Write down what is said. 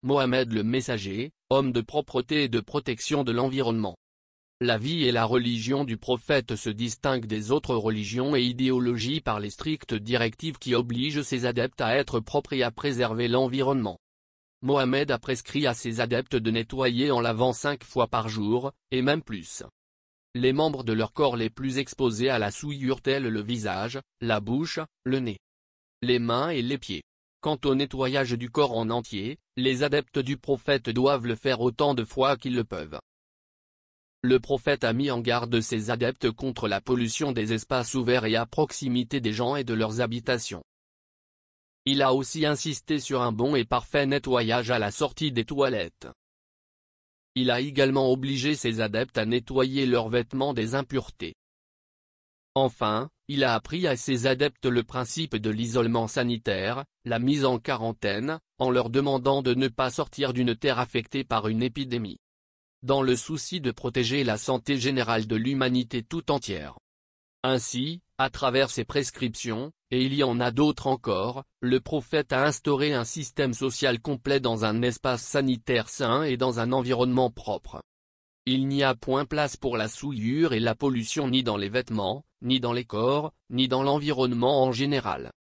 Mohammed le Messager, homme de propreté et de protection de l'environnement. La vie et la religion du prophète se distinguent des autres religions et idéologies par les strictes directives qui obligent ses adeptes à être propres et à préserver l'environnement. Mohammed a prescrit à ses adeptes de nettoyer en lavant 5 fois par jour, et même plus, les membres de leur corps les plus exposés à la souillure tels le visage, la bouche, le nez, les mains et les pieds. Quant au nettoyage du corps en entier, les adeptes du prophète doivent le faire autant de fois qu'ils le peuvent. Le prophète a mis en garde ses adeptes contre la pollution des espaces ouverts et à proximité des gens et de leurs habitations. Il a aussi insisté sur un bon et parfait nettoyage à la sortie des toilettes. Il a également obligé ses adeptes à nettoyer leurs vêtements des impuretés. Enfin, il a appris à ses adeptes le principe de l'isolement sanitaire, la mise en quarantaine, en leur demandant de ne pas sortir d'une terre affectée par une épidémie, dans le souci de protéger la santé générale de l'humanité tout entière. Ainsi, à travers ses prescriptions, et il y en a d'autres encore, le prophète a instauré un système social complet dans un espace sanitaire sain et dans un environnement propre. Il n'y a point place pour la souillure et la pollution ni dans les vêtements, ni dans les corps, ni dans l'environnement en général.